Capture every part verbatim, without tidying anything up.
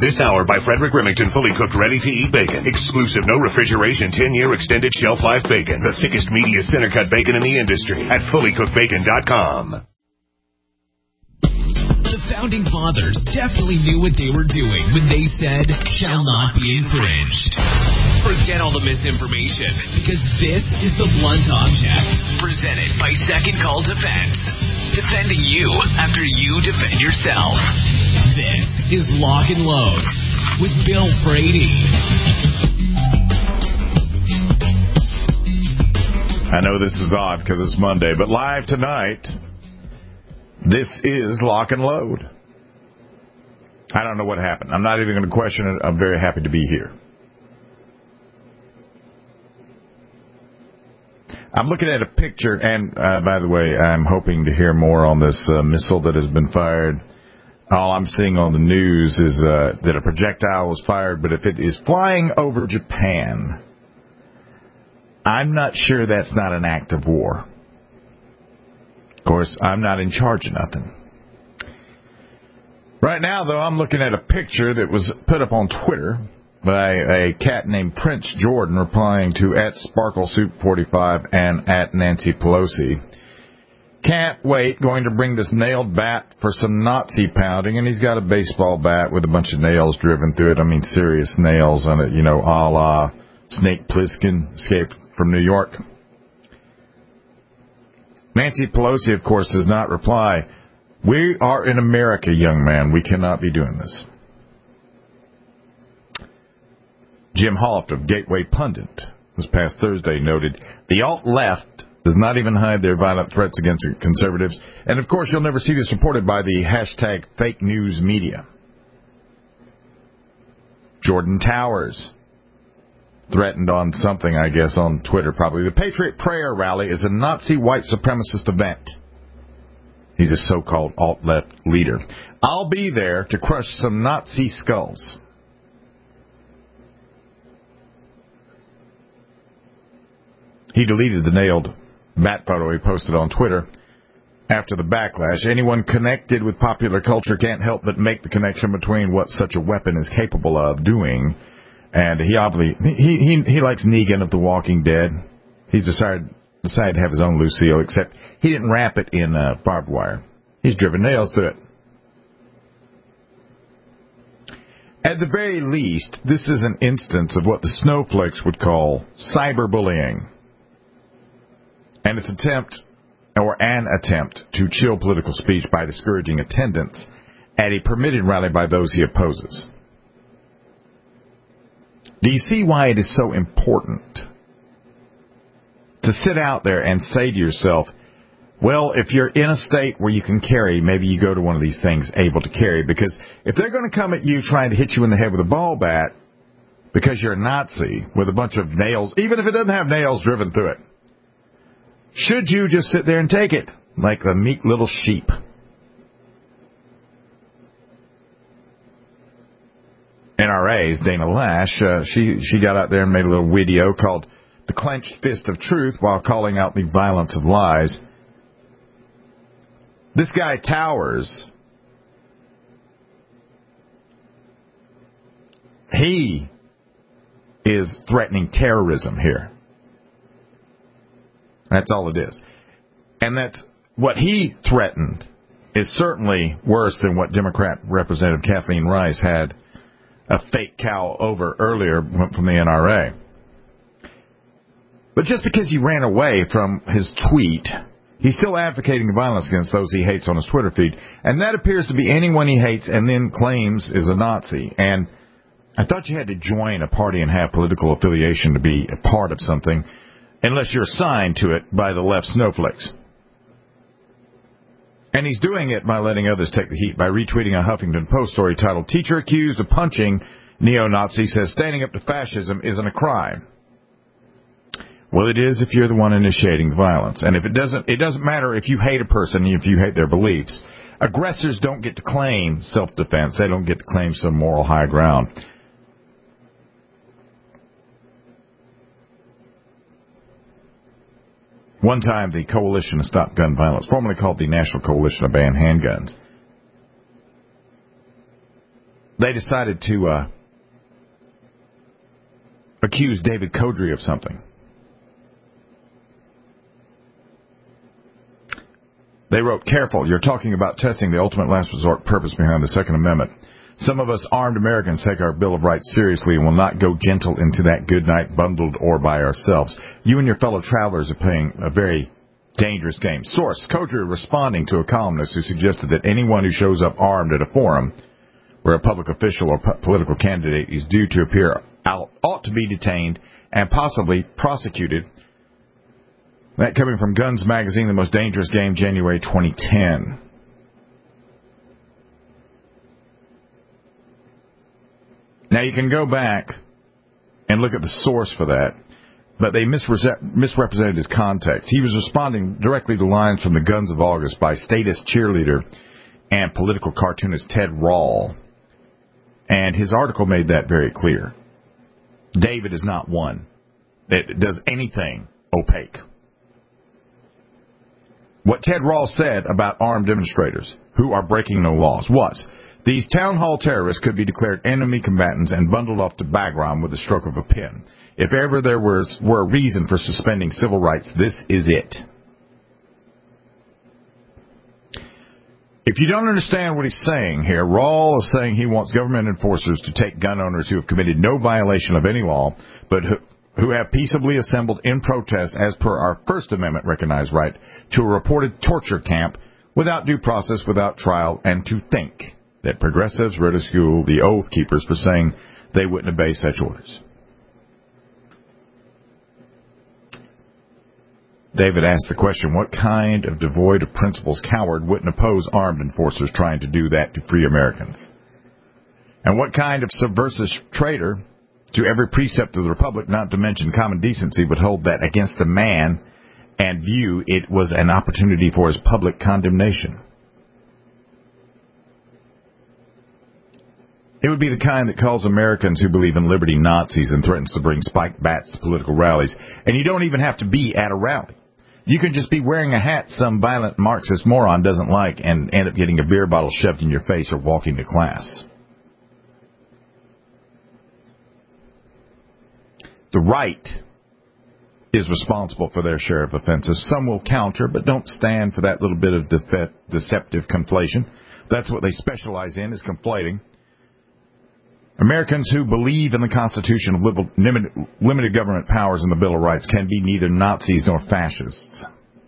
This hour by Frederick Remington, fully cooked, ready-to-eat bacon. Exclusive, no refrigeration, ten-year extended shelf life bacon. The thickest, meatiest center-cut bacon in the industry at fully cooked bacon dot com. The Founding Fathers definitely knew what they were doing when they said, shall not be infringed. Forget all the misinformation, because this is The Blunt Object, presented by Second Call Defense. Defending you after you defend yourself. This is Lock and Load with Bill Frady. I know this is odd because it's Monday, but live tonight, this is Lock and Load. I don't know what happened. I'm not even going to question it. I'm very happy to be here. I'm looking at a picture, and uh, by the way, I'm hoping to hear more on this uh, missile that has been fired. All I'm seeing on the news is uh, that a projectile was fired, but if it is flying over Japan, I'm not sure that's not an act of war. Of course, I'm not in charge of nothing. Right now, though, I'm looking at a picture that was put up on Twitter by a cat named Prince Jordan, replying to at Sparkle Soup forty-five and at Nancy Pelosi. Can't wait, going to bring this nailed bat for some Nazi pounding, and he's got a baseball bat with a bunch of nails driven through it. I mean, serious nails on it, you know, a la Snake Plissken, escaped from New York. Nancy Pelosi, of course, does not reply. We are in America, young man. We cannot be doing this. Jim Hoft of Gateway Pundit was past Thursday noted, the alt-left does not even hide their violent threats against conservatives. And, of course, you'll never see this reported by the hashtag fake news media. Jordan Towers threatened on something, I guess, on Twitter probably. The Patriot Prayer Rally is a Nazi white supremacist event. He's a so-called alt-left leader. I'll be there to crush some Nazi skulls. He deleted the nailed bat photo he posted on Twitter after the backlash. Anyone connected with popular culture can't help but make the connection between what such a weapon is capable of doing. And he obviously, he, he, he likes Negan of The Walking Dead. He's decided, decided to have his own Lucille, except he didn't wrap it in uh, barbed wire. He's driven nails through it. At the very least, this is an instance of what the snowflakes would call cyberbullying. And its attempt, or an attempt, to chill political speech by discouraging attendance at a permitted rally by those he opposes. Do you see why it is so important to sit out there and say to yourself, well, if you're in a state where you can carry, maybe you go to one of these things able to carry, because if they're going to come at you trying to hit you in the head with a ball bat because you're a Nazi with a bunch of nails, even if it doesn't have nails driven through it, should you just sit there and take it like the meek little sheep? N R A's Dana Lash, uh, she, she got out there and made a little video called The Clenched Fist of Truth while calling out the violence of lies. This guy Towers, he is threatening terrorism here. That's all it is. And that's what he threatened is certainly worse than what Democrat Representative Kathleen Rice had a fake cow over earlier from the N R A. But just because he ran away from his tweet, he's still advocating violence against those he hates on his Twitter feed. And that appears to be anyone he hates and then claims is a Nazi. And I thought you had to join a party and have political affiliation to be a part of something, unless you're assigned to it by the left snowflakes. And he's doing it by letting others take the heat by retweeting a Huffington Post story titled, Teacher accused of punching neo-Nazi says standing up to fascism isn't a crime. Well, it is if you're the one initiating the violence. And if it doesn't, it doesn't matter if you hate a person, if you hate their beliefs. Aggressors don't get to claim self-defense. They don't get to claim some moral high ground. One time, the Coalition to Stop Gun Violence, formerly called the National Coalition to Ban Handguns, they decided to uh, accuse David Codry of something. They wrote, "Careful, you're talking about testing the ultimate last resort purpose behind the Second Amendment. Some of us armed Americans take our Bill of Rights seriously and will not go gentle into that good night bundled or by ourselves. You and your fellow travelers are playing a very dangerous game." Source, Codry responding to a columnist who suggested that anyone who shows up armed at a forum where a public official or po- political candidate is due to appear out ought to be detained and possibly prosecuted. That coming from Guns Magazine, The Most Dangerous Game, January twenty ten. Now, you can go back and look at the source for that, but they misre- misrepresented his context. He was responding directly to lines from the Guns of August by statist cheerleader and political cartoonist Ted Rall, and his article made that very clear. David is not one that does anything opaque. What Ted Rall said about armed demonstrators who are breaking no laws was, these town hall terrorists could be declared enemy combatants and bundled off to Bagram with the stroke of a pen. If ever there was, were a reason for suspending civil rights, this is it. If you don't understand what he's saying here, Rall is saying he wants government enforcers to take gun owners who have committed no violation of any law, but who, who have peaceably assembled in protest as per our First Amendment recognized right to a reported torture camp without due process, without trial, and to think that progressives ridicule the Oath Keepers for saying they wouldn't obey such orders. David asked the question, what kind of devoid of principles coward wouldn't oppose armed enforcers trying to do that to free Americans? And what kind of subversive traitor to every precept of the Republic, not to mention common decency, would hold that against a man and view it was an opportunity for his public condemnation? It would be the kind that calls Americans who believe in liberty Nazis and threatens to bring spiked bats to political rallies. And you don't even have to be at a rally. You can just be wearing a hat some violent Marxist moron doesn't like and end up getting a beer bottle shoved in your face or walking to class. The right is responsible for their share of offenses. Some will counter, but don't stand for that little bit of de- deceptive conflation. That's what they specialize in, is conflating. Americans who believe in the Constitution of limited, limited government powers in the Bill of Rights can be neither Nazis nor fascists.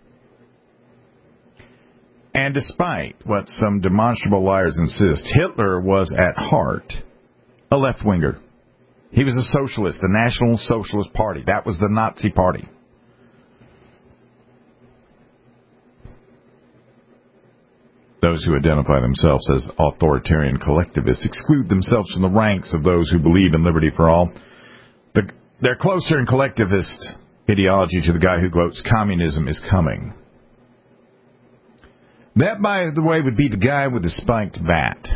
And despite what some demonstrable liars insist, Hitler was at heart a left-winger. He was a socialist, the National Socialist Party. That was the Nazi Party. Those who identify themselves as authoritarian collectivists exclude themselves from the ranks of those who believe in liberty for all. The, they're closer in collectivist ideology to the guy who gloats communism is coming. That, by the way, would be the guy with the spiked bat.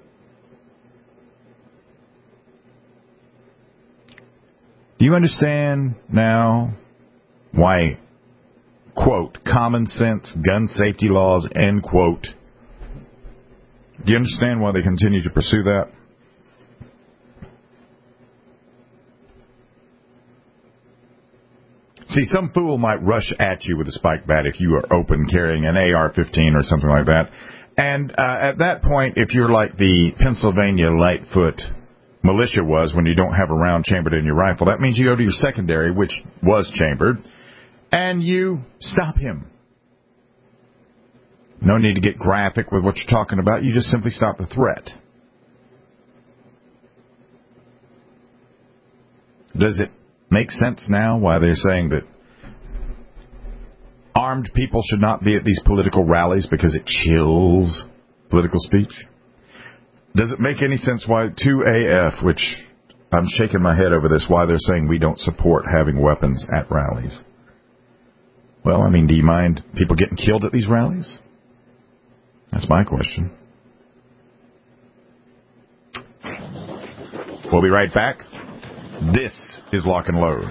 Do you understand now why, quote, common sense, gun safety laws, end quote? Do you understand why they continue to pursue that? See, some fool might rush at you with a spiked bat if you are open carrying an A R fifteen or something like that. And uh, at that point, if you're like the Pennsylvania Lightfoot militia was when you don't have a round chambered in your rifle, that means you go to your secondary, which was chambered, and you stop him. No need to get graphic with what you're talking about. You just simply stop the threat. Does it make sense now why they're saying that armed people should not be at these political rallies because it chills political speech? Does it make any sense why two A F, which I'm shaking my head over this, why they're saying we don't support having weapons at rallies? Well, I mean, do you mind people getting killed at these rallies? That's my question. We'll be right back. This is Lock and Load.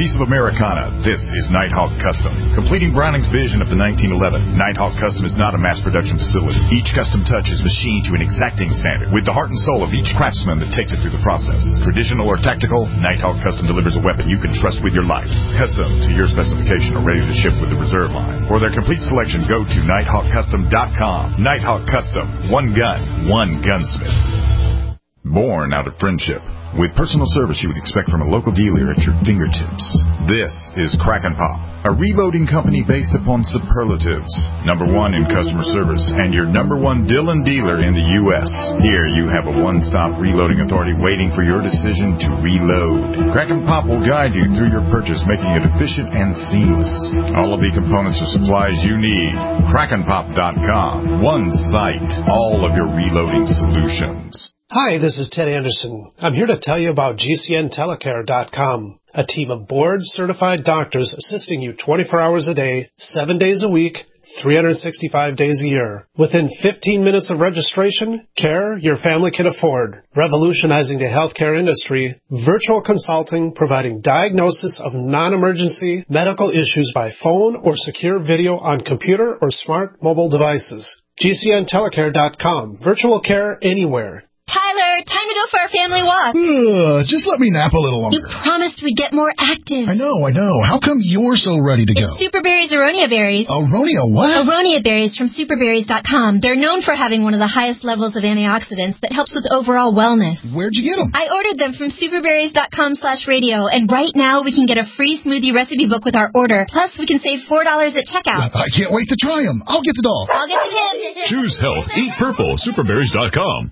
piece of Americana. This is Nighthawk Custom. Completing Browning's vision of the nineteen eleven, Nighthawk Custom is not a mass production facility. Each custom touch is machined to an exacting standard, with the heart and soul of each craftsman that takes it through the process. Traditional or tactical, Nighthawk Custom delivers a weapon you can trust with your life. Custom to your specification or ready to ship with the reserve line. For their complete selection, go to nighthawk custom dot com. Nighthawk Custom. One gun, one gunsmith. Born out of friendship. With personal service you would expect from a local dealer at your fingertips. This is Kraken Pop, a reloading company based upon superlatives. Number one in customer service and your number one Dillon dealer in the U S Here you have a one-stop reloading authority waiting for your decision to reload. Kraken Pop will guide you through your purchase, making it efficient and seamless. All of the components or supplies you need. kraken pop dot com. One site. All of your reloading solutions. Hi, this is Ted Anderson. I'm here to tell you about G C N telecare dot com, a team of board-certified doctors assisting you twenty-four hours a day, seven days a week, three hundred sixty-five days a year. Within fifteen minutes of registration, care your family can afford. Revolutionizing the healthcare industry, virtual consulting providing diagnosis of non-emergency medical issues by phone or secure video on computer or smart mobile devices. G C N telecare dot com. Virtual care anywhere. Tyler, time to go for our family walk. Uh, just let me nap a little longer. You promised we'd get more active. I know, I know. How come you're so ready to go? It's Superberry's Aronia Berries. Aronia what? Aronia Berries from superberries dot com. They're known for having one of the highest levels of antioxidants that helps with overall wellness. Where'd you get them? I ordered them from superberries dot com slash radio, and right now we can get a free smoothie recipe book with our order. Plus, we can save four dollars at checkout. I can't wait to try them. I'll get the doll. I'll get the kid. Choose health. Eat purple. superberries dot com.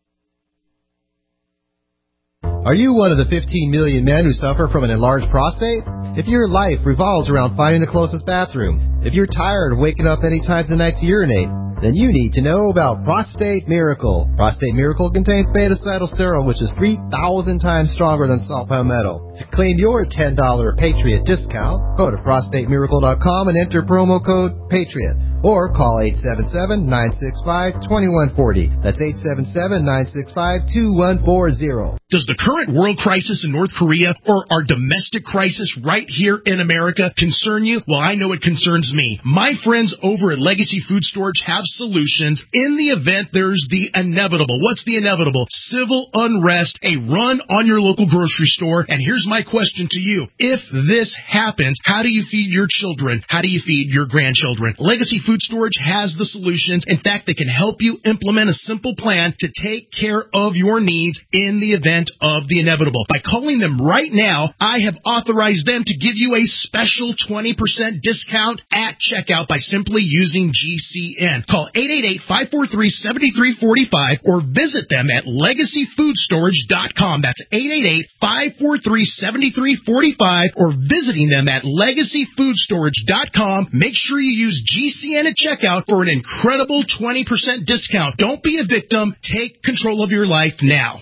Are you one of the fifteen million men who suffer from an enlarged prostate? If your life revolves around finding the closest bathroom, if you're tired of waking up any time of the night to urinate, then you need to know about Prostate Miracle. Prostate Miracle contains beta-cytosterol, which is three thousand times stronger than salt palmetto. To claim your ten dollars Patriot discount, go to prostate miracle dot com and enter promo code PATRIOT. Or call eight seven seven, nine six five, two one four zero. That's eight seven seven, nine six five, two one four zero. Does the current world crisis in North Korea or our domestic crisis right here in America concern you? Well, I know it concerns me. My friends over at Legacy Food Storage have solutions in the event there's the inevitable. What's the inevitable? Civil unrest, a run on your local grocery store. And here's my question to you. If this happens, how do you feed your children? How do you feed your grandchildren? Legacy Food Storage has the solutions. In fact, they can help you implement a simple plan to take care of your needs in the event of the inevitable. By calling them right now, I have authorized them to give you a special twenty percent discount at checkout by simply using G C N. Call eight eight eight, five four three, seven three four five or visit them at legacy food storage dot com. That's eight eight eight, five four three, seven three four five or visiting them at legacy food storage dot com. Make sure you use G C N at checkout for an incredible twenty percent discount. Don't be a victim. Take control of your life now.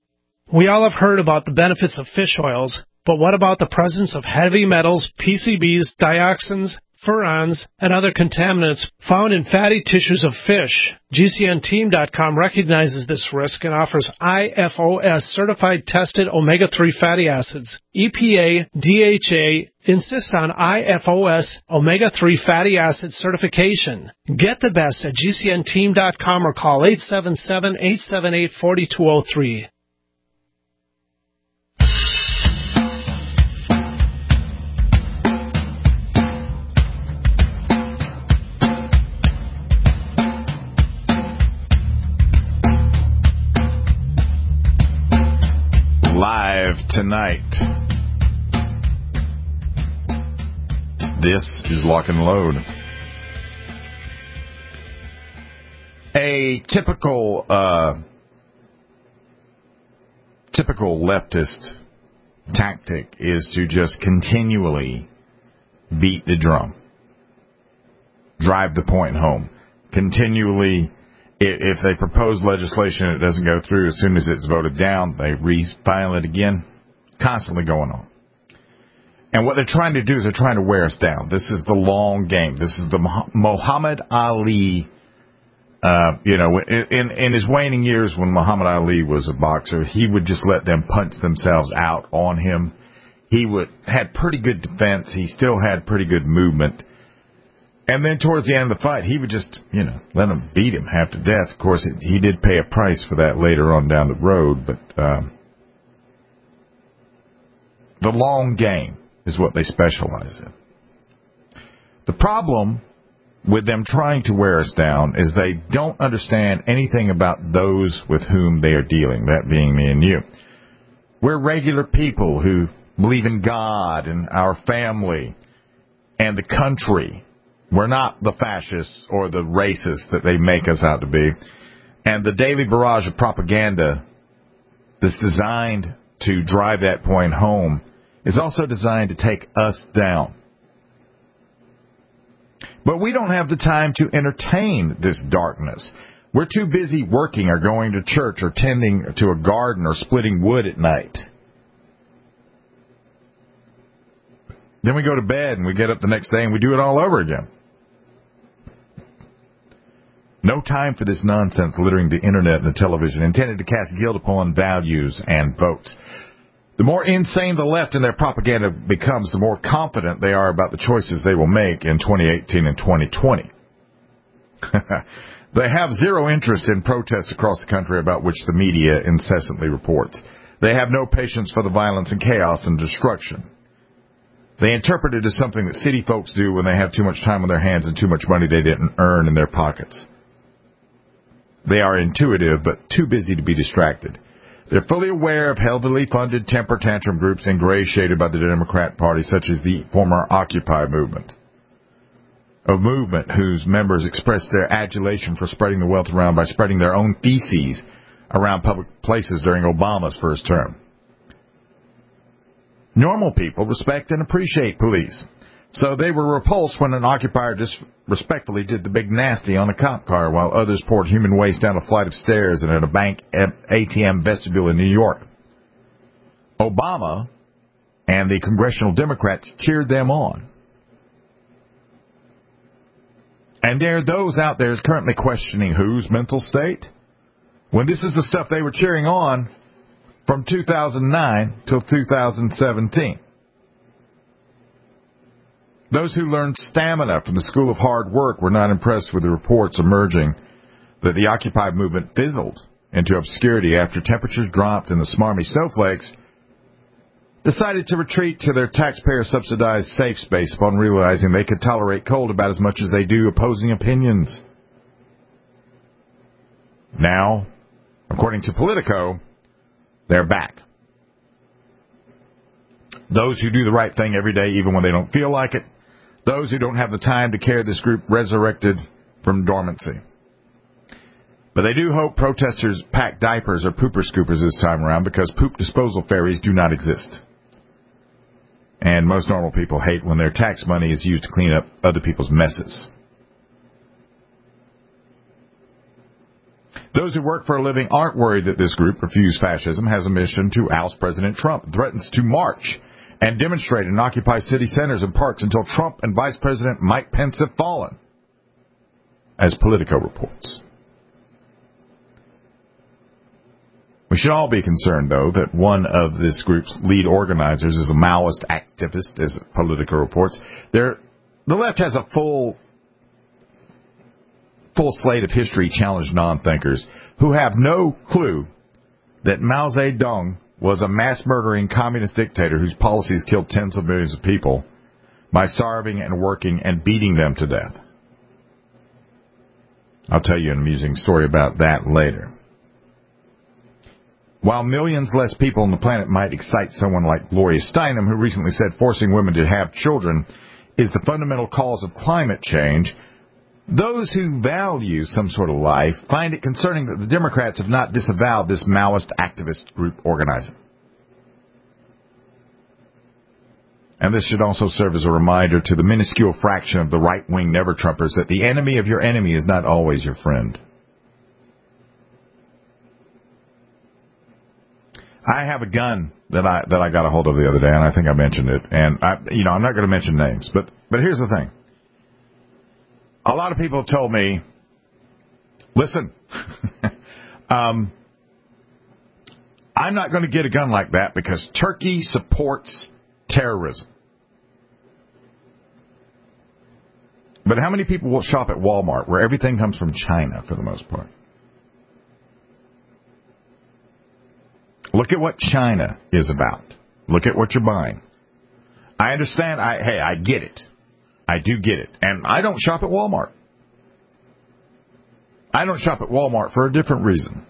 We all have heard about the benefits of fish oils, but what about the presence of heavy metals, P C Bs, dioxins, furans, and other contaminants found in fatty tissues of fish? G C N team dot com recognizes this risk and offers I F O S certified tested omega three fatty acids. E P A, D H A insist on I F O S omega three fatty acid certification. Get the best at G C N team dot com or call eight seven seven, eight seven eight, four two zero three. Live tonight. This is Lock and Load. A typical, uh, typical leftist tactic is to just continually beat the drum, drive the point home, continually. If they propose legislation and it doesn't go through, as soon as it's voted down, they refile it again. Constantly going on. And what they're trying to do is they're trying to wear us down. This is the long game. This is the Muhammad Ali, uh, you know, in, in his waning years when Muhammad Ali was a boxer, he would just let them punch themselves out on him. he would had pretty good defense. He still had pretty good movement. And then towards the end of the fight, he would just, you know, let him beat him half to death. Of course, it, he did pay a price for that later on down the road, but um, the long game is what they specialize in. The problem with them trying to wear us down is they don't understand anything about those with whom they are dealing, that being me and you. We're regular people who believe in God and our family and the country. We're not the fascists or the racists that they make us out to be. And the daily barrage of propaganda that's designed to drive that point home is also designed to take us down. But we don't have the time to entertain this darkness. We're too busy working or going to church or tending to a garden or splitting wood at night. Then we go to bed and we get up the next day and we do it all over again. No time for this nonsense littering the internet and the television, intended to cast guilt upon values and votes. The more insane the left in their propaganda becomes, the more confident they are about the choices they will make in twenty eighteen and twenty twenty. They have zero interest in protests across the country about which the media incessantly reports. They have no patience for the violence and chaos and destruction. They interpret it as something that city folks do when they have too much time on their hands and too much money they didn't earn in their pockets. They are intuitive, but too busy to be distracted. They're fully aware of heavily funded temper tantrum groups ingratiated by the Democrat Party, such as the former Occupy movement, a movement whose members expressed their adulation for spreading the wealth around by spreading their own feces around public places during Obama's first term. Normal people respect and appreciate police, so they were repulsed when an occupier disrespectfully did the big nasty on a cop car while others poured human waste down a flight of stairs and at a bank A T M vestibule in New York. Obama and the congressional Democrats cheered them on. And there are those out there currently questioning whose mental state, when this is the stuff they were cheering on from two thousand nine till two thousand seventeen. Those who learned stamina from the School of Hard Work were not impressed with the reports emerging that the Occupy movement fizzled into obscurity after temperatures dropped and the smarmy snowflakes decided to retreat to their taxpayer-subsidized safe space upon realizing they could tolerate cold about as much as they do opposing opinions. Now, according to Politico, they're back. Those who do the right thing every day, even when they don't feel like it. Those who don't have the time to carry this group resurrected from dormancy. But they do hope protesters pack diapers or pooper scoopers this time around, because poop disposal ferries do not exist. And most normal people hate when their tax money is used to clean up other people's messes. Those who work for a living aren't worried that this group, Refuse Fascism, has a mission to oust President Trump, threatens to march and demonstrate and occupy city centers and parks until Trump and Vice President Mike Pence have fallen, as Politico reports. We should all be concerned, though, that one of this group's lead organizers is a Maoist activist, as Politico reports. They're, the left has a full, full slate of history-challenged non-thinkers who have no clue that Mao Zedong was a mass-murdering communist dictator whose policies killed tens of millions of people by starving and working and beating them to death. I'll tell you an amusing story about that later. While millions less people on the planet might excite someone like Gloria Steinem, who recently said forcing women to have children is the fundamental cause of climate change, those who value some sort of life find it concerning that the Democrats have not disavowed this Maoist activist group organizer. And this should also serve as a reminder to the minuscule fraction of the right-wing never-Trumpers that the enemy of your enemy is not always your friend. I have a gun that I that I got a hold of the other day, and I think I mentioned it. And I, you know, I'm not going to mention names, but but here's the thing. A lot of people have told me, listen, um, I'm not going to get a gun like that because Turkey supports terrorism. But how many people will shop at Walmart, where everything comes from China for the most part? Look at what China is about. Look at what you're buying. I understand. I hey, I get it. I do get it. And I don't shop at Walmart. I don't shop at Walmart for a different reason.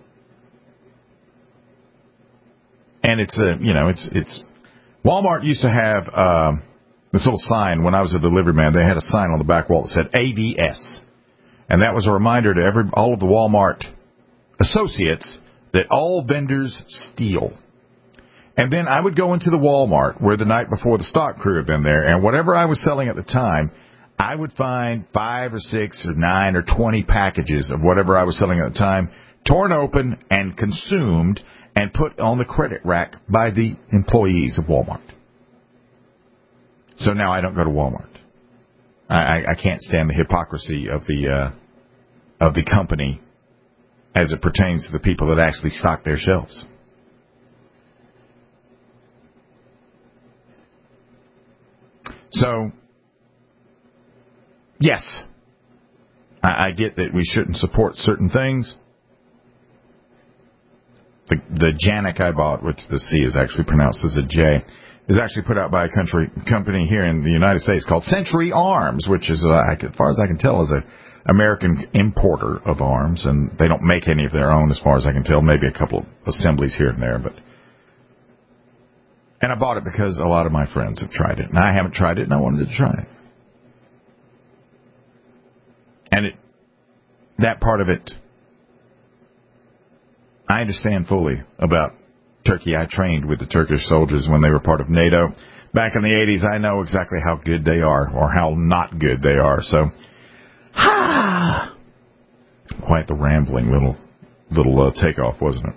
And it's a, you know, it's it's Walmart used to have um, this little sign when I was a delivery man. They had a sign on the back wall that said A V S, and that was a reminder to every all of the Walmart associates that all vendors steal. And then I would go into the Walmart where the night before the stock crew had been there, and whatever I was selling at the time, I would find five or six or nine or twenty packages of whatever I was selling at the time, torn open and consumed and put on the credit rack by the employees of Walmart. So now I don't go to Walmart. I, I can't stand the hypocrisy of the uh, of the company as it pertains to the people that actually stock their shelves. So, yes, I, I get that we shouldn't support certain things. The, the Janik I bought, which the C is actually pronounced as a J, is actually put out by a country company here in the United States called Century Arms, which is, uh, as far as I can tell, is an American importer of arms, and they don't make any of their own, as far as I can tell. Maybe a couple of assemblies here and there, but. And I bought it because a lot of my friends have tried it, and I haven't tried it, and I wanted to try it. And it, that part of it, I understand fully about Turkey. I trained with the Turkish soldiers when they were part of NATO. Back in the eighties, I know exactly how good they are, or how not good they are. So, ha! Quite the rambling little, little uh, takeoff, wasn't it?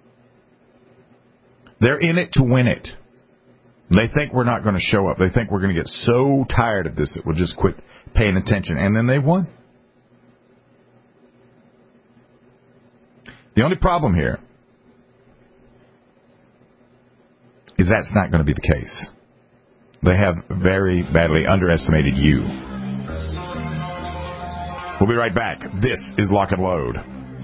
They're in it to win it. They think we're not going to show up. They think we're going to get so tired of this that we'll just quit paying attention. And then they won. The only problem here is that's not going to be the case. They have very badly underestimated you. We'll be right back. This is Lock and Load.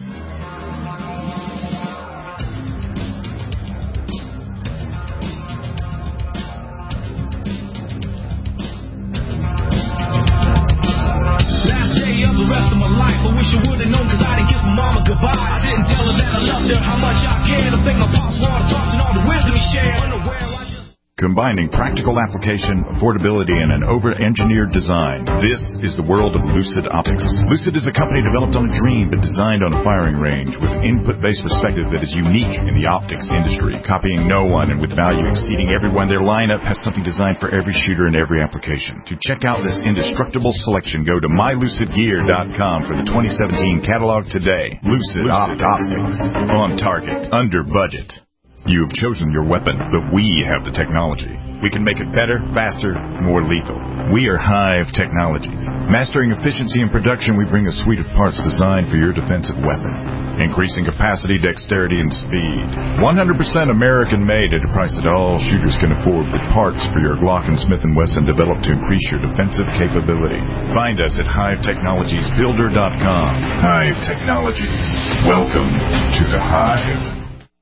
Combining practical application, affordability, and an over-engineered design. This is the world of Lucid Optics. Lucid is a company developed on a dream but designed on a firing range with an input-based perspective that is unique in the optics industry, copying no one and with value exceeding everyone. Their lineup has something designed for every shooter and every application. To check out this indestructible selection, go to my lucid gear dot com for the twenty seventeen catalog today. Lucid, Lucid Optics. On target. Under budget. You've chosen your weapon, but we have the technology. We can make it better, faster, more lethal. We are Hive Technologies. Mastering efficiency and production, we bring a suite of parts designed for your defensive weapon. Increasing capacity, dexterity, and speed. one hundred percent American-made at a price that all shooters can afford, with parts for your Glock and Smith and Wesson developed to increase your defensive capability. Find us at hive technologies builder dot com. Hive Technologies. Welcome to the Hive.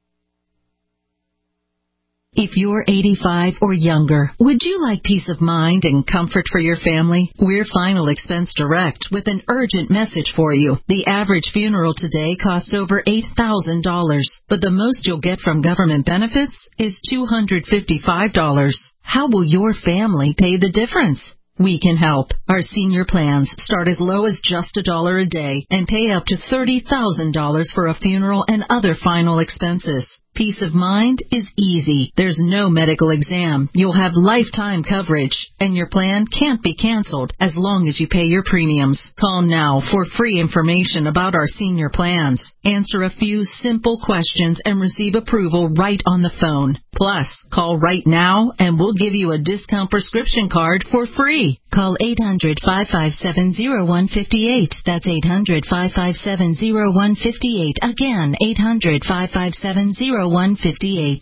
If you're eighty-five or younger, would you like peace of mind and comfort for your family? We're Final Expense Direct with an urgent message for you. The average funeral today costs over eight thousand dollars, but the most you'll get from government benefits is two hundred fifty-five dollars. How will your family pay the difference? We can help. Our senior plans start as low as just a dollar a day and pay up to thirty thousand dollars for a funeral and other final expenses. Peace of mind is easy. There's no medical exam. You'll have lifetime coverage, and your plan can't be canceled as long as you pay your premiums. Call now for free information about our senior plans. Answer a few simple questions and receive approval right on the phone. Plus, call right now and we'll give you a discount prescription card for free. Call eight hundred, five five seven, zero one five eight. That's eight hundred, five five seven, zero one five eight. Again, eight hundred, five five seven, zero one five eight.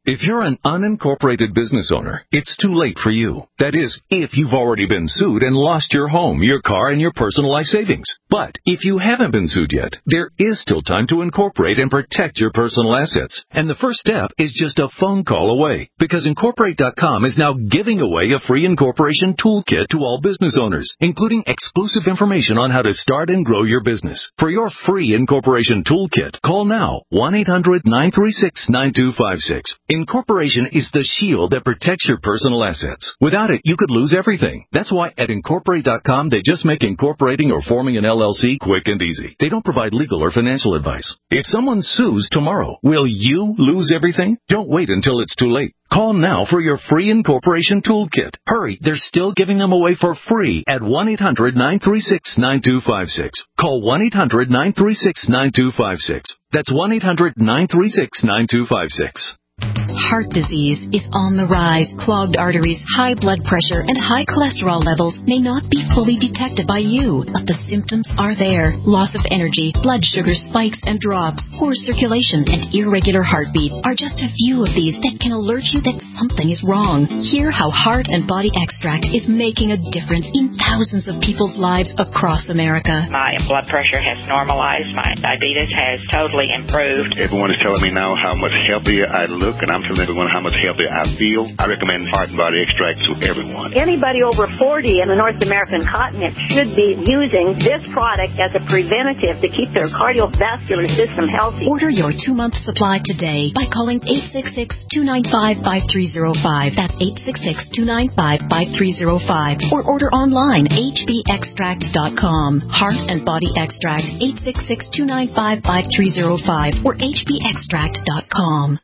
If you're an unincorporated business owner, it's too late for you. That is, if you've already been sued and lost your home, your car, and your personal life savings. But if you haven't been sued yet, there is still time to incorporate and protect your personal assets. And the first step is just a phone call away, because Incorporate dot com is now giving away a free incorporation toolkit to all business owners, including exclusive information on how to start and grow your business. For your free incorporation toolkit, call now, one eight hundred nine three six nine two five six. Incorporation is the shield that protects your personal assets. Without it, you could lose everything. That's why at Incorporate dot com, they just make incorporating or forming an L L C quick and easy. They don't provide legal or financial advice. If someone sues tomorrow, will you lose everything? Don't wait until it's too late. Call now for your free incorporation toolkit. Hurry, they're still giving them away for free at one eight hundred nine three six nine two five six. Call one eight hundred nine three six nine two five six. That's one eight hundred nine three six nine two five six. Heart disease is on the rise. Clogged arteries, high blood pressure, and high cholesterol levels may not be fully detected by you, but the symptoms are there. Loss of energy, blood sugar spikes and drops, poor circulation, and irregular heartbeat are just a few of these that can alert you that something is wrong. Hear how Heart and Body Extract is making a difference in thousands of people's lives across America. My blood pressure has normalized. My diabetes has totally improved. Everyone is telling me now how much healthier I look, and I'm telling everyone how much healthier I feel. I recommend Heart and Body Extract to everyone. Anybody over forty in the North American continent should be using this product as a preventative to keep their cardiovascular system healthy. Order your two-month supply today by calling eight six six, two nine five, five three zero five. That's eight six six, two nine five, five three zero five. Or order online, h b extract dot com. Heart and Body Extract, eight six six, two nine five, five three zero five or h b extract dot com.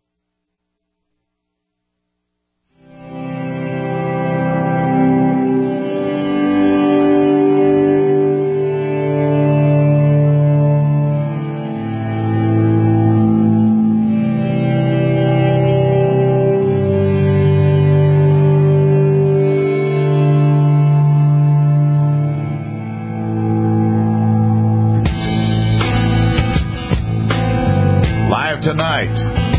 Tonight,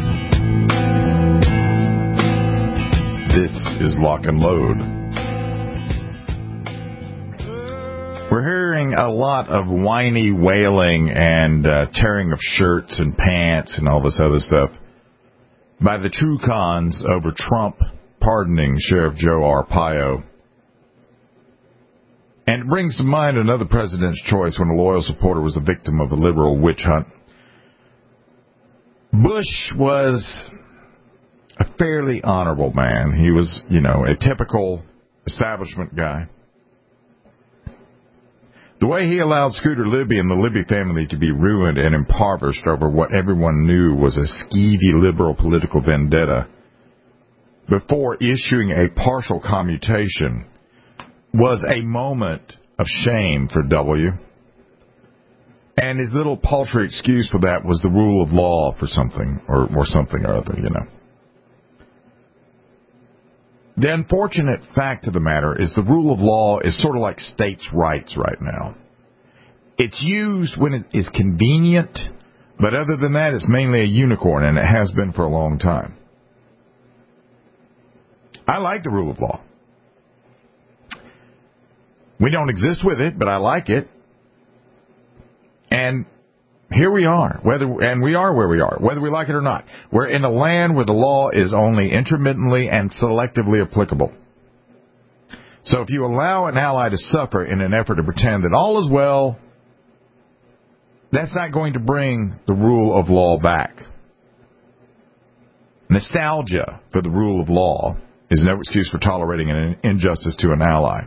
this is Lock and Load. We're hearing a lot of whiny wailing and uh, tearing of shirts and pants and all this other stuff by the true cons over Trump pardoning Sheriff Joe Arpaio. And it brings to mind another president's choice when a loyal supporter was the victim of a liberal witch hunt. Bush was a fairly honorable man. He was, you know, a typical establishment guy. The way he allowed Scooter Libby and the Libby family to be ruined and impoverished over what everyone knew was a skeevy liberal political vendetta before issuing a partial commutation was a moment of shame for W. And his little paltry excuse for that was the rule of law for something, or, or something or other, you know. The unfortunate fact of the matter is the rule of law is sort of like states' rights right now. It's used when it is convenient, but other than that, it's mainly a unicorn, and it has been for a long time. I like the rule of law. We don't exist with it, but I like it. And here we are, whether and we are where we are, whether we like it or not. We're in a land where the law is only intermittently and selectively applicable. So if you allow an ally to suffer in an effort to pretend that all is well, that's not going to bring the rule of law back. Nostalgia for the rule of law is no excuse for tolerating an injustice to an ally.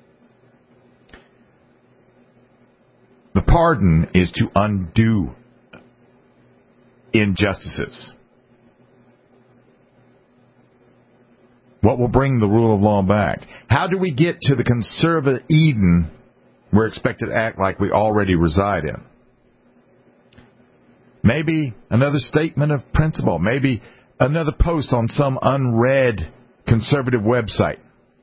The pardon is to undo injustices. What will bring the rule of law back? How do we get to the conservative Eden we're expected to act like we already reside in? Maybe another statement of principle. Maybe another post on some unread conservative website.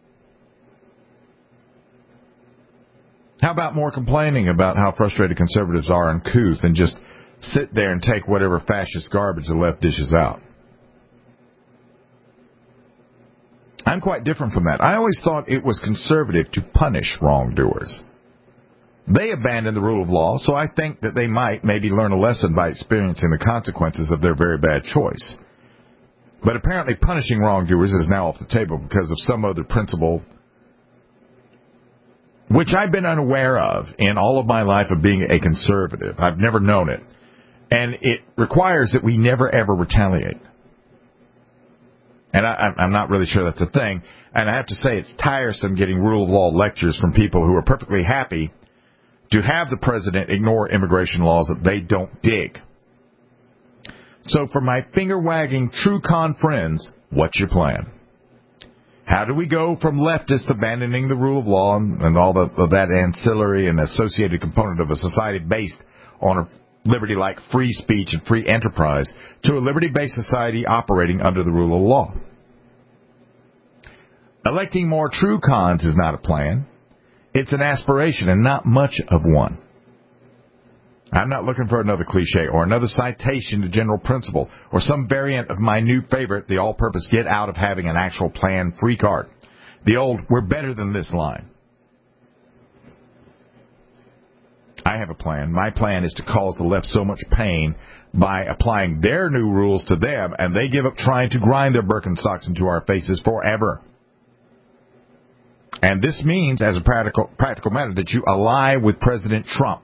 How about more complaining about how frustrated conservatives are uncouth and just sit there and take whatever fascist garbage the left dishes out? I'm quite different from that. I always thought it was conservative to punish wrongdoers. They abandoned the rule of law, so I think that they might maybe learn a lesson by experiencing the consequences of their very bad choice. But apparently punishing wrongdoers is now off the table because of some other principle which I've been unaware of in all of my life of being a conservative. I've never known it. And it requires that we never, ever retaliate. And I, I'm not really sure that's a thing. And I have to say it's tiresome getting rule of law lectures from people who are perfectly happy to have the president ignore immigration laws that they don't dig. So for my finger-wagging true-con friends, what's your plan? How do we go from leftists abandoning the rule of law and, and all the, of that ancillary and associated component of a society based on a liberty like free speech and free enterprise to a liberty-based society operating under the rule of law? Electing more true cons is not a plan. It's an aspiration and not much of one. I'm not looking for another cliche or another citation to general principle or some variant of my new favorite, the all-purpose get out of having an actual plan free card. The old, we're better than this line. I have a plan. My plan is to cause the left so much pain by applying their new rules to them, and they give up trying to grind their Birkenstocks into our faces forever. And this means, as a practical practical matter, that you ally with President Trump.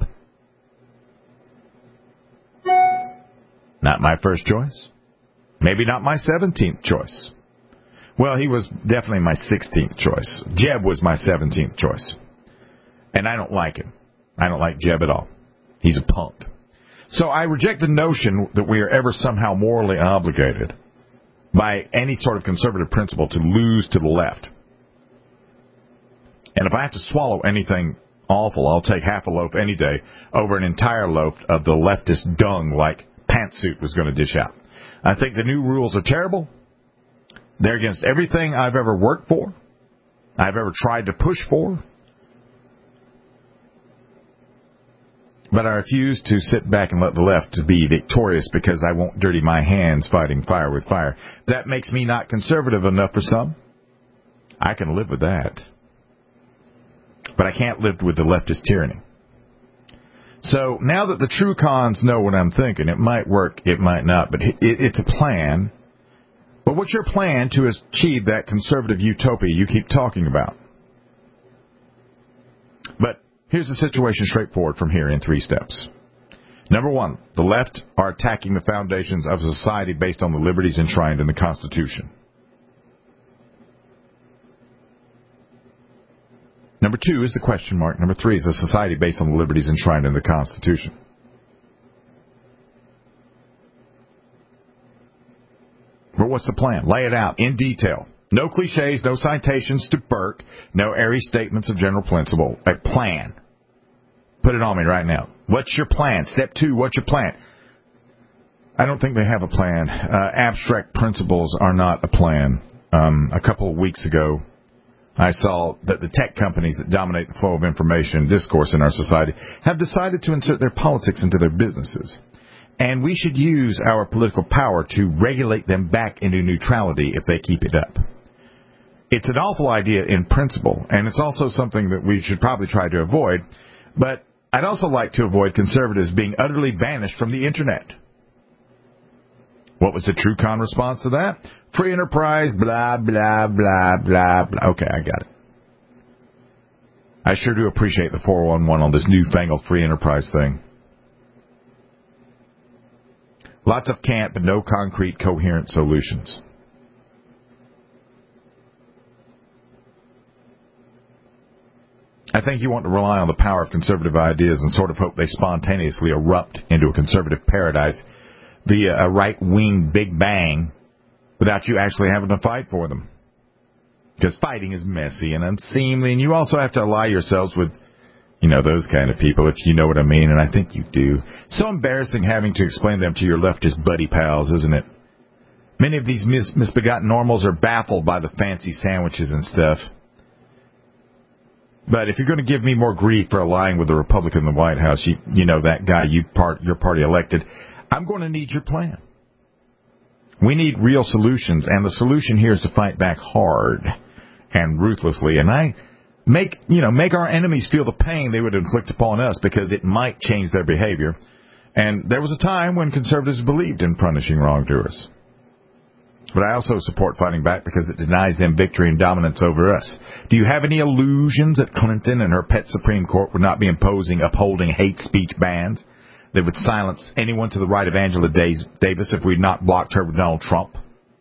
Not my first choice. Maybe not my seventeenth choice. Well, he was definitely my sixteenth choice. Jeb was my seventeenth choice. And I don't like him. I don't like Jeb at all. He's a punk. So I reject the notion that we are ever somehow morally obligated by any sort of conservative principle to lose to the left. And if I have to swallow anything awful, I'll take half a loaf any day over an entire loaf of the leftist dung like Pantsuit was going to dish out. I think the new rules are terrible. They're against everything I've ever worked for, I've ever tried to push for. But I refuse to sit back and let the left be victorious because I won't dirty my hands fighting fire with fire. That makes me not conservative enough for some. I can live with that. But I can't live with the leftist tyranny. So now that the true cons know what I'm thinking, it might work, it might not, but it, it's a plan. But what's your plan to achieve that conservative utopia you keep talking about? But here's the situation straightforward from here in three steps. Number one, the left are attacking the foundations of society based on the liberties enshrined in the Constitution. Number two is the question mark. Number three is a society based on the liberties enshrined in the Constitution. But what's the plan? Lay it out in detail. No cliches, no citations to Burke, no airy statements of general principle. A plan. Put it on me right now. What's your plan? Step two, what's your plan? I don't think they have a plan. Uh, abstract principles are not a plan. Um, a couple of weeks ago, I saw that the tech companies that dominate the flow of information and discourse in our society have decided to insert their politics into their businesses. And we should use our political power to regulate them back into neutrality if they keep it up. It's an awful idea in principle, and it's also something that we should probably try to avoid. But I'd also like to avoid conservatives being utterly banished from the Internet. What was the true con response to that? Free enterprise, blah, blah, blah, blah, blah. Okay, I got it. I sure do appreciate the four one one on this newfangled free enterprise thing. Lots of can't, but no concrete, coherent solutions. I think you want to rely on the power of conservative ideas and sort of hope they spontaneously erupt into a conservative paradise via a right-wing big bang without you actually having to fight for them. Because fighting is messy and unseemly, and you also have to ally yourselves with, you know, those kind of people, if you know what I mean, and I think you do. So embarrassing having to explain them to your leftist buddy pals, isn't it? Many of these mis- misbegotten normals are baffled by the fancy sandwiches and stuff. But if you're going to give me more grief for allying with a Republican in the White House, you, you know, that guy you part, your party elected, I'm going to need your plan. We need real solutions, and the solution here is to fight back hard and ruthlessly. And I make, you know, make our enemies feel the pain they would inflict upon us because it might change their behavior. And there was a time when conservatives believed in punishing wrongdoers. But I also support fighting back because it denies them victory and dominance over us. Do you have any illusions that Clinton and her pet Supreme Court would not be imposing, upholding hate speech bans that would silence anyone to the right of Angela Davis if we'd not blocked her with Donald Trump?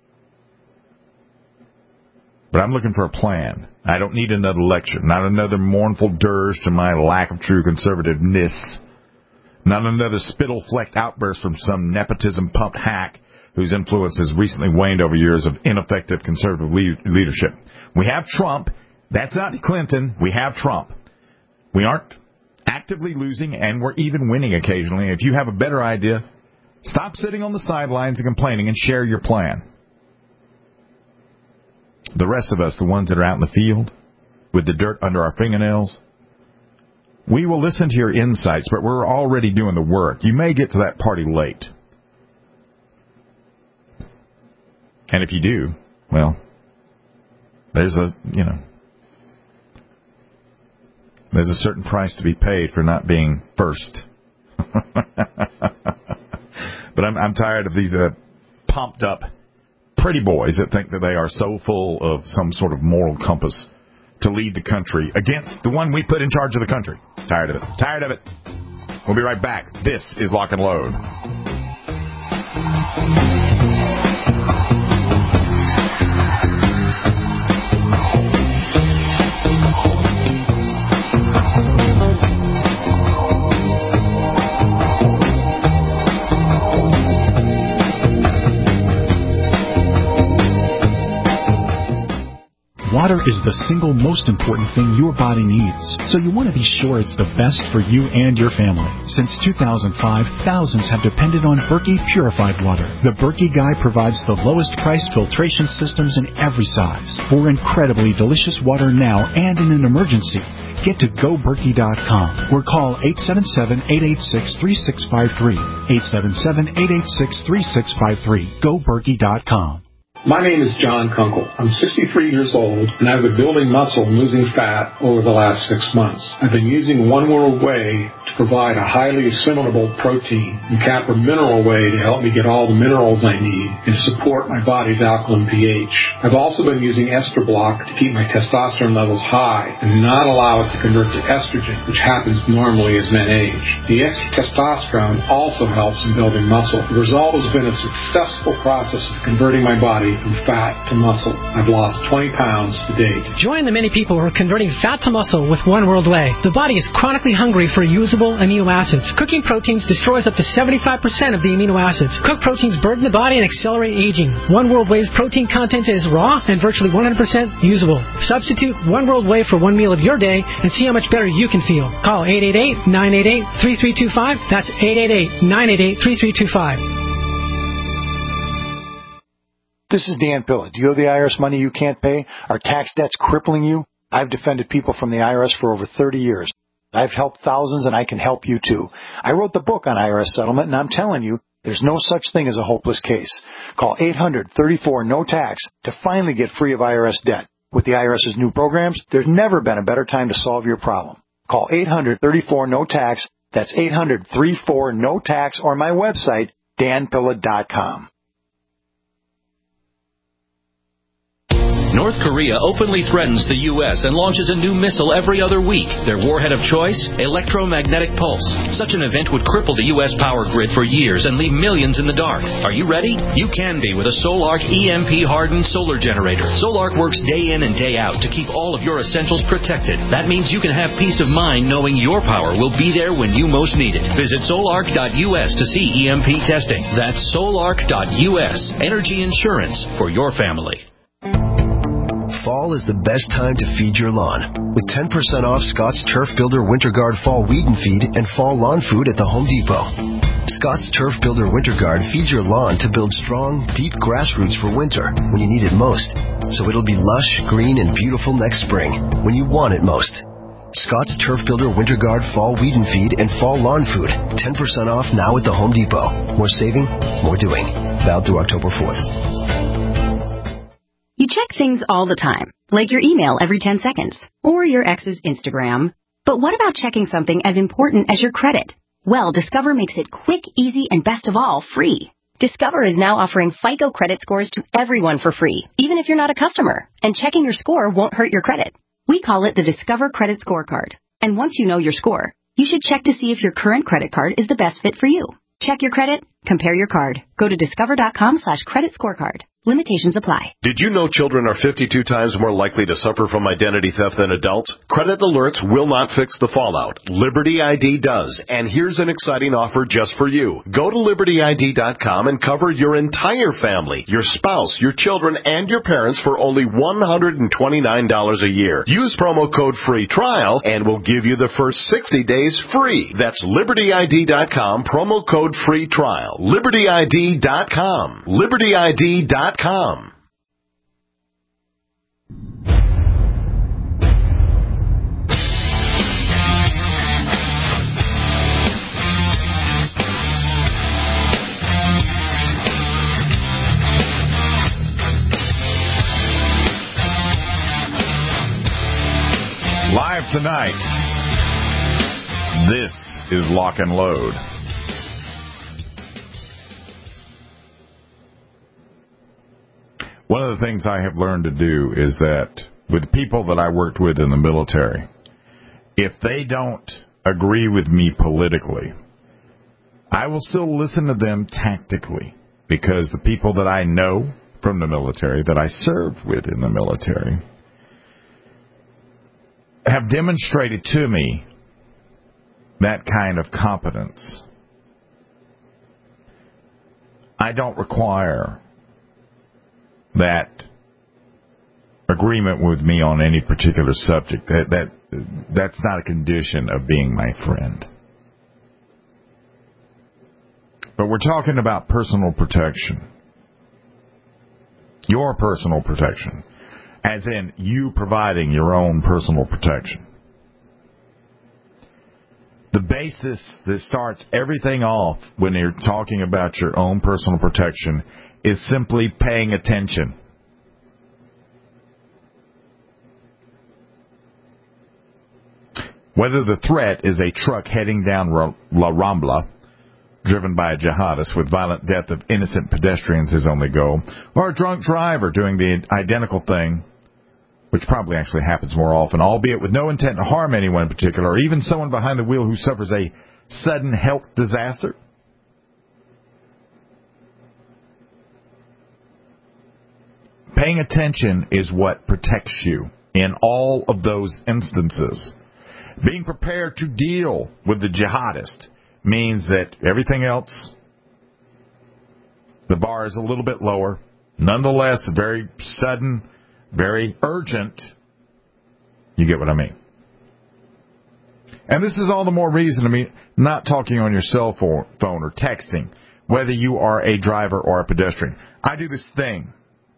But I'm looking for a plan. I don't need another lecture, not another mournful dirge to my lack of true conservativeness, not another spittle-flecked outburst from some nepotism-pumped hack whose influence has recently waned over years of ineffective conservative le- leadership. We have Trump. That's not Clinton. We have Trump. We aren't actively losing, and we're even winning occasionally. If you have a better idea, stop sitting on the sidelines and complaining and share your plan. The rest of us, the ones that are out in the field, with the dirt under our fingernails, we will listen to your insights, but we're already doing the work. You may get to that party late. And if you do, well, there's a, you know, there's a certain price to be paid for not being first. But I'm, I'm tired of these uh, pumped up pretty boys that think that they are so full of some sort of moral compass to lead the country against the one we put in charge of the country. Tired of it. Tired of it. We'll be right back. This is Lock and Load. Water is the single most important thing your body needs, so you want to be sure it's the best for you and your family. Since two thousand five, thousands have depended on Berkey Purified Water. The Berkey Guy provides the lowest priced filtration systems in every size. For incredibly delicious water now and in an emergency, get to go berkey dot com or call eight seven seven, eight eight six, three six five three. eight seven seven, eight eight six, three six five three. go berkey dot com. My name is John Kunkel. I'm sixty-three years old, and I've been building muscle and losing fat over the last six months. I've been using One World Whey to provide a highly assimilable protein and Capra Mineral Whey to help me get all the minerals I need and to support my body's alkaline pH. I've also been using Ester Block to keep my testosterone levels high and not allow it to convert to estrogen, which happens normally as men age. The extra testosterone also helps in building muscle. The result has been a successful process of converting my body from fat to muscle. I've lost twenty pounds to date. Join the many people who are converting fat to muscle with One World Whey. The body is chronically hungry for usable amino acids. Cooking proteins destroys up to seventy-five percent of the amino acids. Cooked proteins burden the body and accelerate aging. One World Whey's protein content is raw and virtually one hundred percent usable. Substitute One World Whey for one meal of your day and see how much better you can feel. Call eight eight eight, nine eight eight, three three two five. That's eight eight eight, nine eight eight, three three two five. This is Dan Pilla. Do you owe the I R S money you can't pay? Are tax debts crippling you? I've defended people from the I R S for over thirty years. I've helped thousands, and I can help you too. I wrote the book on I R S settlement, and I'm telling you, there's no such thing as a hopeless case. Call eight hundred, thirty-four, no tax to finally get free of I R S debt. With the IRS's new programs, there's never been a better time to solve your problem. Call eight hundred, thirty-four, no tax. That's eight hundred, thirty-four, no tax, or my website, dan pilla dot com. North Korea openly threatens the U S and launches a new missile every other week. Their warhead of choice? Electromagnetic pulse. Such an event would cripple the U S power grid for years and leave millions in the dark. Are you ready? You can be with a Solark E M P-hardened solar generator. Solark works day in and day out to keep all of your essentials protected. That means you can have peace of mind knowing your power will be there when you most need it. Visit solark dot U S to see E M P testing. That's solark dot U S. Energy insurance for your family. Fall is the best time to feed your lawn. With ten percent off Scott's Turf Builder Winter Guard Fall Weed and Feed and Fall Lawn Food at the Home Depot. Scott's Turf Builder Winter Guard feeds your lawn to build strong, deep grass roots for winter when you need it most. So it'll be lush, green, and beautiful next spring when you want it most. Scott's Turf Builder Winter Guard Fall Weed and Feed and Fall Lawn Food. ten percent off now at the Home Depot. More saving, more doing. Valid through October fourth. You check things all the time, like your email every ten seconds, or your ex's Instagram. But what about checking something as important as your credit? Well, Discover makes it quick, easy, and best of all, free. Discover is now offering FICO credit scores to everyone for free, even if you're not a customer. And checking your score won't hurt your credit. We call it the Discover Credit Scorecard. And once you know your score, you should check to see if your current credit card is the best fit for you. Check your credit, compare your card. Go to discover.com slash credit scorecard. Limitations apply. Did you know children are fifty-two times more likely to suffer from identity theft than adults? Credit alerts will not fix the fallout. Liberty I D does. And here's an exciting offer just for you. Go to liberty I D dot com and cover your entire family, your spouse, your children, and your parents for only one hundred twenty-nine dollars a year. Use promo code FREE TRIAL and we'll give you the first sixty days free. That's liberty I D dot com, promo code FREE TRIAL. liberty I D dot com. liberty I D dot com. Live tonight, this is Lock and Load. One of the things I have learned to do is that with people that I worked with in the military, if they don't agree with me politically, I will still listen to them tactically, because the people that I know from the military, that I served with in the military, have demonstrated to me that kind of competence. I don't require that agreement with me on any particular subject. That that that's not a condition of being my friend. But we're talking about personal protection. Your personal protection. As in you providing your own personal protection. The basis that starts everything off when you're talking about your own personal protection is simply paying attention. Whether the threat is a truck heading down La Rambla, driven by a jihadist with violent death of innocent pedestrians his only goal, or a drunk driver doing the identical thing, which probably actually happens more often, albeit with no intent to harm anyone in particular, or even someone behind the wheel who suffers a sudden health disaster. Paying attention is what protects you in all of those instances. Being prepared to deal with the jihadist means that everything else, the bar is a little bit lower. Nonetheless, very sudden, very urgent. You get what I mean. And this is all the more reason to me not talking on your cell phone or texting, whether you are a driver or a pedestrian. I do this thing.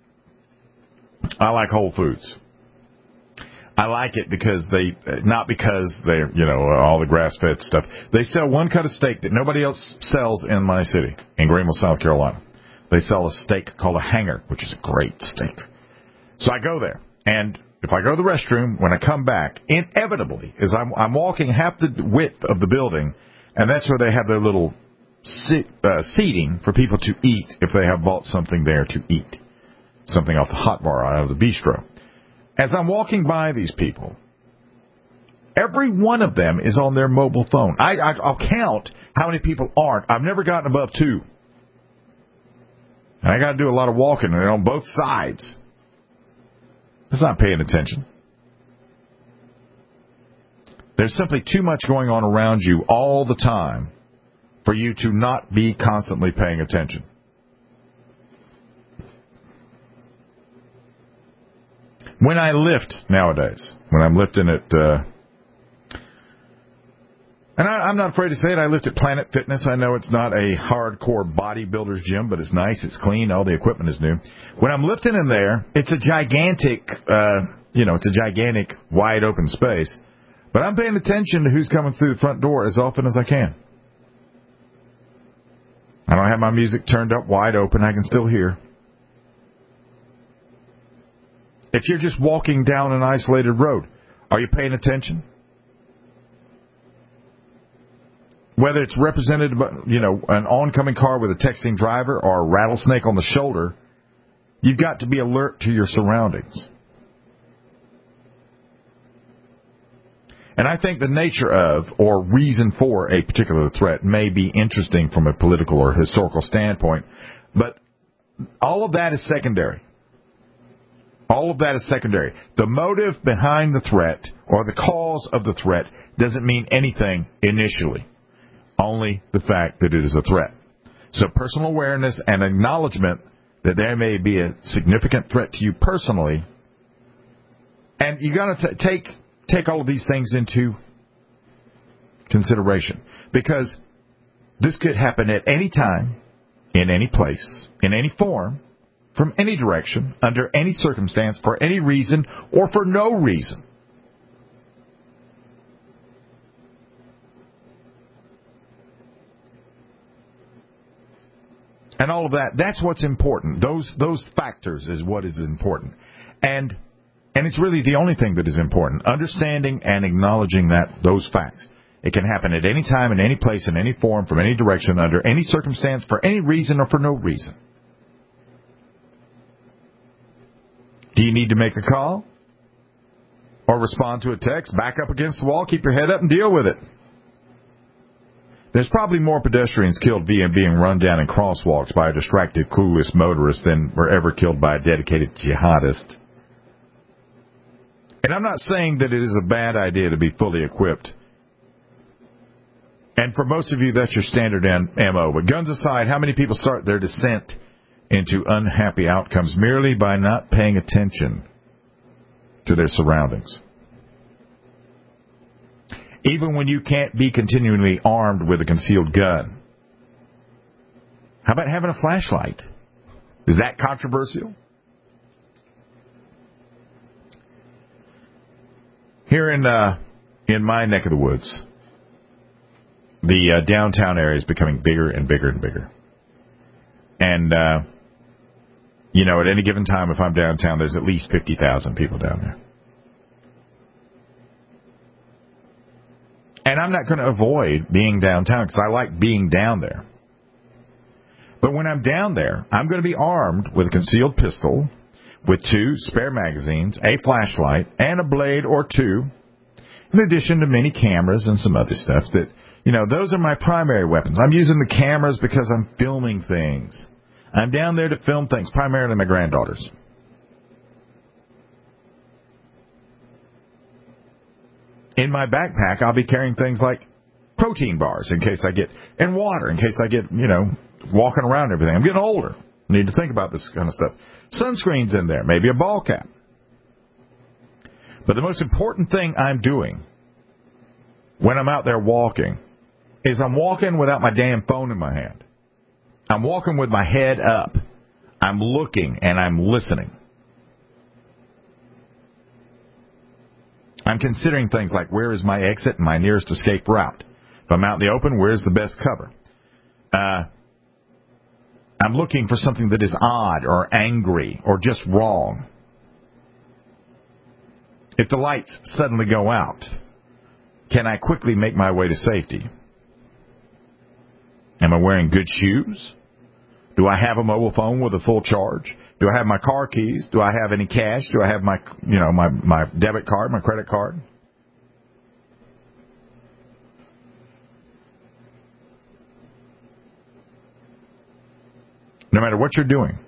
I like Whole Foods. I like it because they, not because they're, you know, all the grass-fed stuff. They sell one cut of steak that nobody else sells in my city, in Greenville, South Carolina. They sell a steak called a hanger, which is a great steak. So I go there, and if I go to the restroom, when I come back, inevitably, is I'm, I'm walking half the width of the building, and that's where they have their little sit, uh, seating for people to eat if they have bought something there to eat, something off the hot bar out of the bistro. As I'm walking by these people, every one of them is on their mobile phone. I, I, I'll count how many people aren't. I've never gotten above two. And I got to do a lot of walking on both sides. That's not paying attention. There's simply too much going on around you all the time for you to not be constantly paying attention. When I lift nowadays, when I'm lifting at, uh, and I, I'm not afraid to say it, I lift at Planet Fitness. I know it's not a hardcore bodybuilder's gym, but it's nice, it's clean, all the equipment is new. When I'm lifting in there, it's a gigantic, uh, you know, it's a gigantic wide open space. But I'm paying attention to who's coming through the front door as often as I can. I don't have my music turned up wide open. I can still hear. If you're just walking down an isolated road, are you paying attention? Whether it's represented by, you know, an oncoming car with a texting driver or a rattlesnake on the shoulder, you've got to be alert to your surroundings. And I think the nature of or reason for a particular threat may be interesting from a political or historical standpoint, but all of that is secondary. All of that is secondary. The motive behind the threat or the cause of the threat doesn't mean anything initially, only the fact that it is a threat. So personal awareness and acknowledgement that there may be a significant threat to you personally, and you got to take take all of these things into consideration, because this could happen at any time, in any place, in any form, from any direction, under any circumstance, for any reason, or for no reason. And all of that, that's what's important. Those those factors is what is important. And and it's really the only thing that is important, understanding and acknowledging that those facts. It can happen at any time, in any place, in any form, from any direction, under any circumstance, for any reason or for no reason. Do you need to make a call? Or respond to a text? Back up against the wall, keep your head up and deal with it. There's probably more pedestrians killed via being run down in crosswalks by a distracted, clueless motorist than were ever killed by a dedicated jihadist. And I'm not saying that it is a bad idea to be fully equipped. And for most of you, that's your standard M O. But guns aside, how many people start their descent into unhappy outcomes merely by not paying attention to their surroundings? Even when you can't be continually armed with a concealed gun. How about having a flashlight? Is that controversial? Here in uh, in my neck of the woods, the uh, downtown area is becoming bigger and bigger and bigger. And, uh, you know, at any given time, if I'm downtown, there's at least fifty thousand people down there. And I'm not going to avoid being downtown because I like being down there. But when I'm down there, I'm going to be armed with a concealed pistol, with two spare magazines, a flashlight, and a blade or two, in addition to many cameras and some other stuff that, you know, those are my primary weapons. I'm using the cameras because I'm filming things. I'm down there to film things, primarily my granddaughters. In my backpack, I'll be carrying things like protein bars in case I get, and water in case I get, you know, walking around and everything. I'm getting older. I need to think about this kind of stuff. Sunscreen's in there, maybe a ball cap. But the most important thing I'm doing when I'm out there walking is I'm walking without my damn phone in my hand. I'm walking with my head up. I'm looking and I'm listening. I'm considering things like, where is my exit and my nearest escape route? If I'm out in the open, where's the best cover? Uh, I'm looking for something that is odd or angry or just wrong. If the lights suddenly go out, can I quickly make my way to safety? Am I wearing good shoes? Do I have a mobile phone with a full charge? Do I have my car keys? Do I have any cash? Do I have my, you know, my, my debit card, my credit card? No matter what you're doing,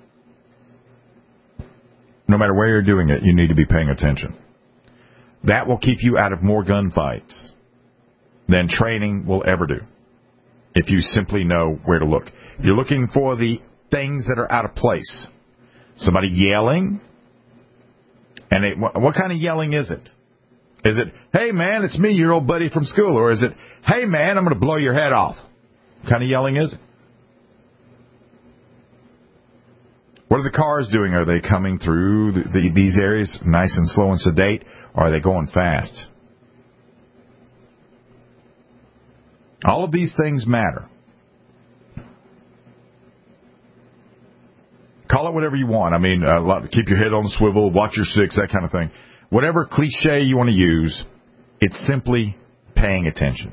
no matter where you're doing it, you need to be paying attention. That will keep you out of more gunfights than training will ever do. If you simply know where to look. You're looking for the things that are out of place. Somebody yelling. And it, what kind of yelling is it? Is it, hey man, it's me, your old buddy from school? Or is it, hey man, I'm going to blow your head off? What kind of yelling is it? What are the cars doing? Are they coming through the, the, these areas nice and slow and sedate? Or are they going fast? All of these things matter. Call it whatever you want. I mean, uh, keep your head on the swivel, watch your six, that kind of thing. Whatever cliche you want to use, it's simply paying attention.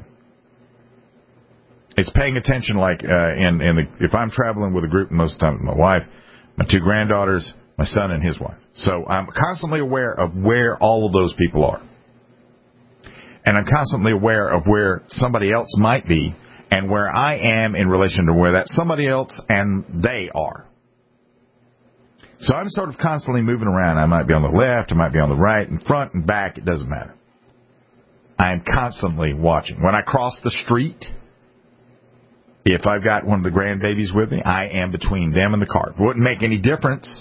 It's paying attention like uh, in, in the, if I'm traveling with a group, most of the time with my wife, my two granddaughters, my son and his wife. So I'm constantly aware of where all of those people are. And I'm constantly aware of where somebody else might be and where I am in relation to where that somebody else and they are. So I'm sort of constantly moving around. I might be on the left, I might be on the right, in front and back, it doesn't matter. I'm constantly watching. When I cross the street, if I've got one of the grandbabies with me, I am between them and the car. It wouldn't make any difference.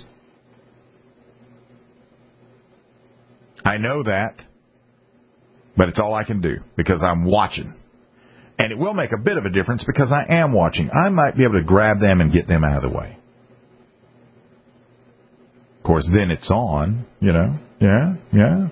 I know that, but it's all I can do because I'm watching. And it will make a bit of a difference because I am watching. I might be able to grab them and get them out of the way. Of course, then it's on, you know. Yeah, yeah.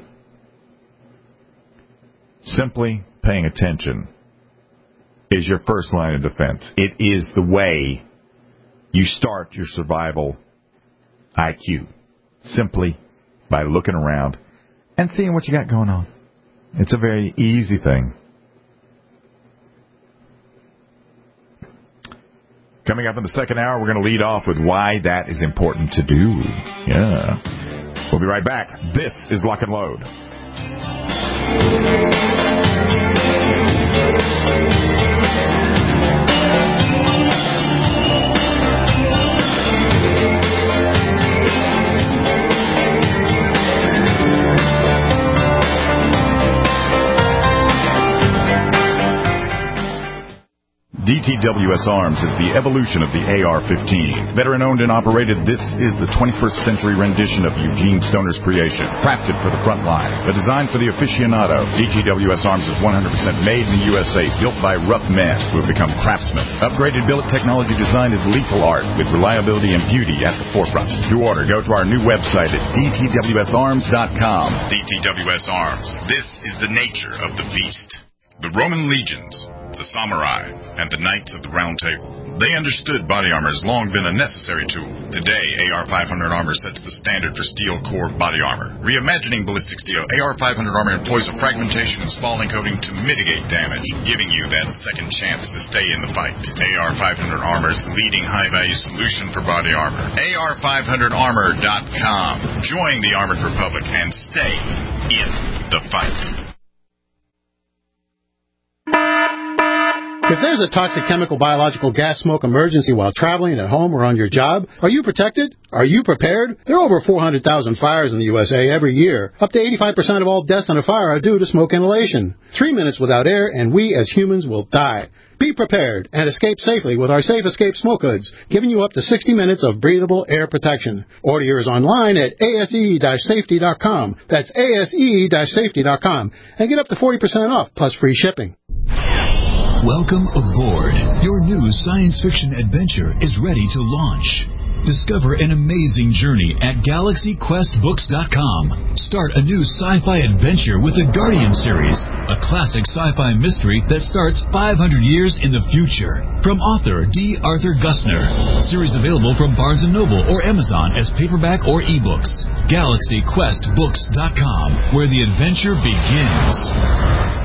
Simply paying attention is your first line of defense. It is the way you start your survival I Q. Simply by looking around and seeing what you got going on. It's a very easy thing. Coming up in the second hour, we're going to lead off with why that is important to do. Yeah. We'll be right back. This is Lock and Load. D T W S Arms is the evolution of the A R fifteen. Veteran-owned and operated, this is the twenty-first century rendition of Eugene Stoner's creation. Crafted for the front line, but designed for the aficionado. D T W S Arms is one hundred percent made in the U S A, built by rough men who have become craftsmen. Upgraded billet technology design is lethal art, with reliability and beauty at the forefront. To order, go to our new website at D T W S arms dot com. D T W S Arms. This is the nature of the beast. The Roman legions, the samurai, and the knights of the Round Table. They understood body armor has long been a necessary tool. Today, A R five hundred armor sets the standard for steel core body armor. Reimagining ballistic steel, A R five hundred armor employs a fragmentation and spalling coating to mitigate damage, giving you that second chance to stay in the fight. A R five hundred armor is the leading high-value solution for body armor. A R five hundred armor dot com. Join the Armored Republic and stay in the fight. If there's a toxic chemical, biological, gas, smoke emergency while traveling at home or on your job, are you protected? Are you prepared? There are over four hundred thousand fires in the U S A every year. Up to eighty-five percent of all deaths on a fire are due to smoke inhalation. Three minutes without air and we as humans will die. Be prepared and escape safely with our Safe Escape Smoke Hoods, giving you up to sixty minutes of breathable air protection. Order yours online at A S E safety dot com. That's A S E safety dot com. And get up to forty percent off plus free shipping. Welcome aboard. Your new science fiction adventure is ready to launch. Discover an amazing journey at galaxy quest books dot com. Start a new sci-fi adventure with the Guardian series, a classic sci-fi mystery that starts five hundred years in the future. From author D. Arthur Gussner. Series available from Barnes and Noble or Amazon as paperback or ebooks. galaxy quest books dot com, where the adventure begins.